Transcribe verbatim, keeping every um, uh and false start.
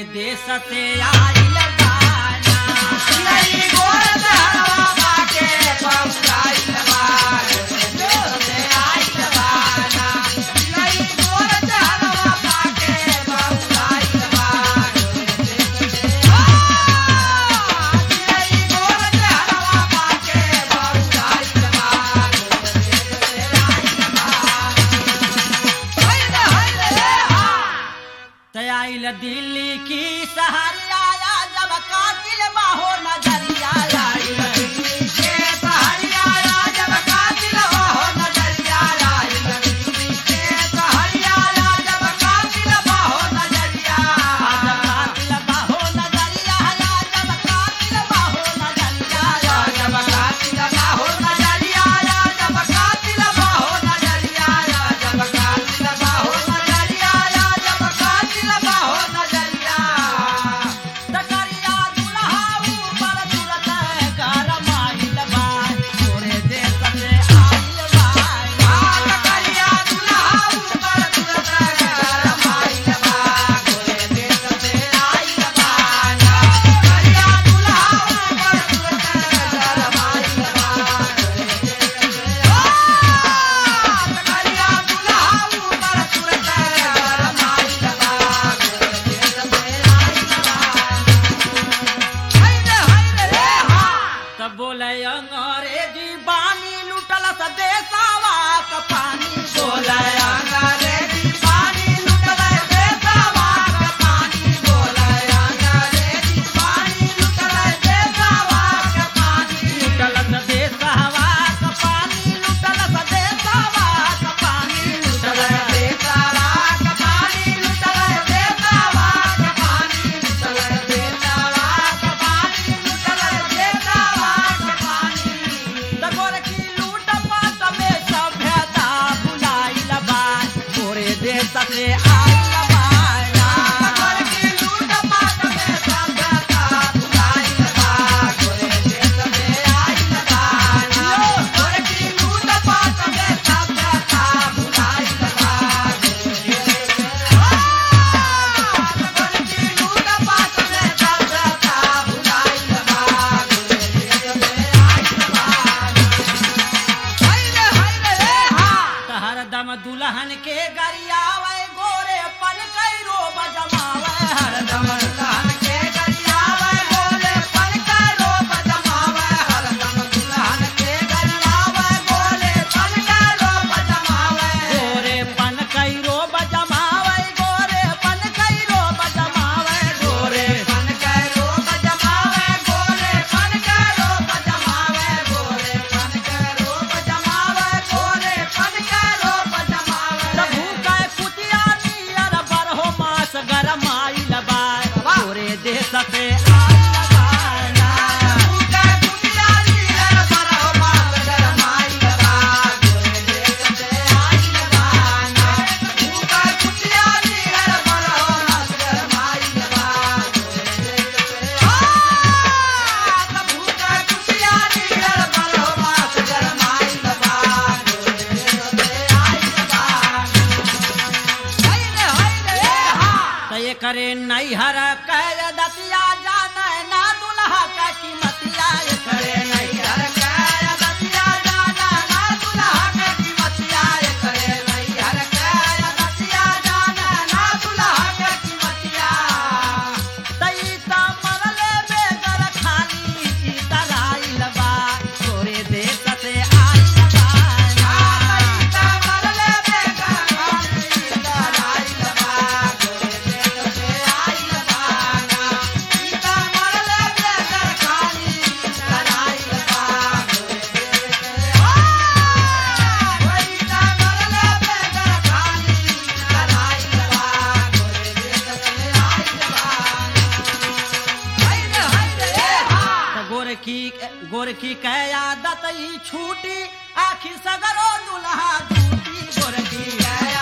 देश से आइल बाना नहीं गोर हवा बाके पहुंचाइल बाना देश से आइल बाना नहीं गोर हवा बाके पहुंचाइल बाना नहीं गोर हवा बाके पहुंचाइल बाना तयाइल दिल्ली की सहरिया जब कातिल बाहो नजरिया आइल दिल्ली के सहरिया जब कातिल बाहो नजरिया आइल दिल्ली के सहरिया जब कातिल बाहो नजरिया जब कातिल बाहो नजरिया जब कातिल बाहो नजरिया जब कातिल बाहो नजरिया जब कातिल बाहो नजरिया जब कातिल बाहो नजरिया जब कातिल बाहो नजरिया तकरिया दुल्हा ऊपर तुरत गरमाइल बाय तोरे देश से आइल बाय करिया दुल्हा ऊपर तुरत गरमाइल बा गोरे देश से आइल बाना करिया दुल्हा ऊपर तुरत गरमाइल बा गोरे देश से करिया दुल्हा ऊपर तुरत गरमाइल बा गोरे देश से आइल बा हाय हाय रे हा तब बोले अंग्रेजी बानी लुटल स देसावा का पानी बोले अंग्रेजी पानी लुटले देसावा का पानी बोले अंग्रेजी पानी लुटले देसावा का पानी लुटल स देसावा का पानी लुटल स देसावा का पानी लुटले देसावा का पानी लुटले देसावा का पानी लुटले देसावा का पानी लुटले देसावा का पानी तगोर की लूट पाट में सभ्यता बुलाइल बाय तोरे देश से आइल बाय गोर की लूट पाट में सभ्यता बुलाइल बा गोरे देश में आइल बाना गोर की लूट पाट में सभ्यता बुलाइल बा गोरे देश में गोर की लूट पाट में सभ्यता बुलाइल बा गोरे देश में आइल बाना हाय रे हाय रे हा हर दम दुल्हन के गरियावे गोरे पन कैरो बजमावे हर हरदम दुल्हन के गरियावे बोले पन का रोप जमावे हरदम दुल्हन के गरियावे बोले पन का रोप जमावे गोरे पन कैरो बजमावे गोरे पन कैरो बजमावे गोरे पन का रोप जमावे गोरे पन का रोप जमावे गोरे पन का रोप जमावे गोरे पन का रोप जमावे तभू का कुतिया नियर बरहो मास गरमाइल बाय तोरे देश से आइल बाय भूखा कुटिया नीर बरहो मास गरमाइल बा गोरे देश से आइल बाना भूखा कुटिया नीर बरहो मास गरमाइल बा गोरे देश से आ भूखा कुटिया नीर बरहो मास गरमाइल बा गोरे देश से आइल बाना हाय रे हाय रे हा तय करे नैहर कह दतिया जाने ना दुल्हा का कीमतिया करे नहीं हर काय दतिया जाना ना दुल्हा के कीमतिया करे नहीं हर काय दतिया जाना ना दुल्हा के कीमतिया तई ता मरले बेगर खाली की तराइल बा तोरे देश से आइल बाय सीता मरले बेगर खाली लड़ाई लबा गोरे देश से आइल बाना सीता मरले बेगर खाली लड़ाई लबा गोरे देश से आ सीता मरले बेगर खाली लड़ाई लबा गोरे देश से आइल बाना हाय रे हाय रे हा त गोरखी गोरखी कह आदत ही छूटी आखिर सगरो दुल्हा दूटी गोरखी कह